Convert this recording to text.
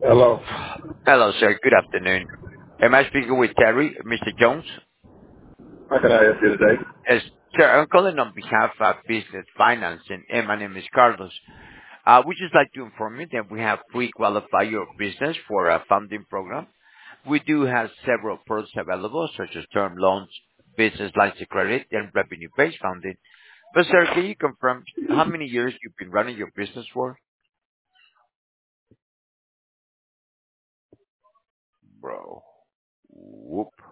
Hello. Hello, sir. Good afternoon. Am I speaking with Terry, Mr. Jones? How can I help you today? Yes, sir. I'm calling on behalf of Business Financing, and my name is Carlos. We just like to inform you that we have pre-qualify your business for a funding program. We do have several products available, such as term loans, business lines of credit, and revenue-based funding. But, sir, can you confirm how many years you've been running your business for? Bro. Whoop.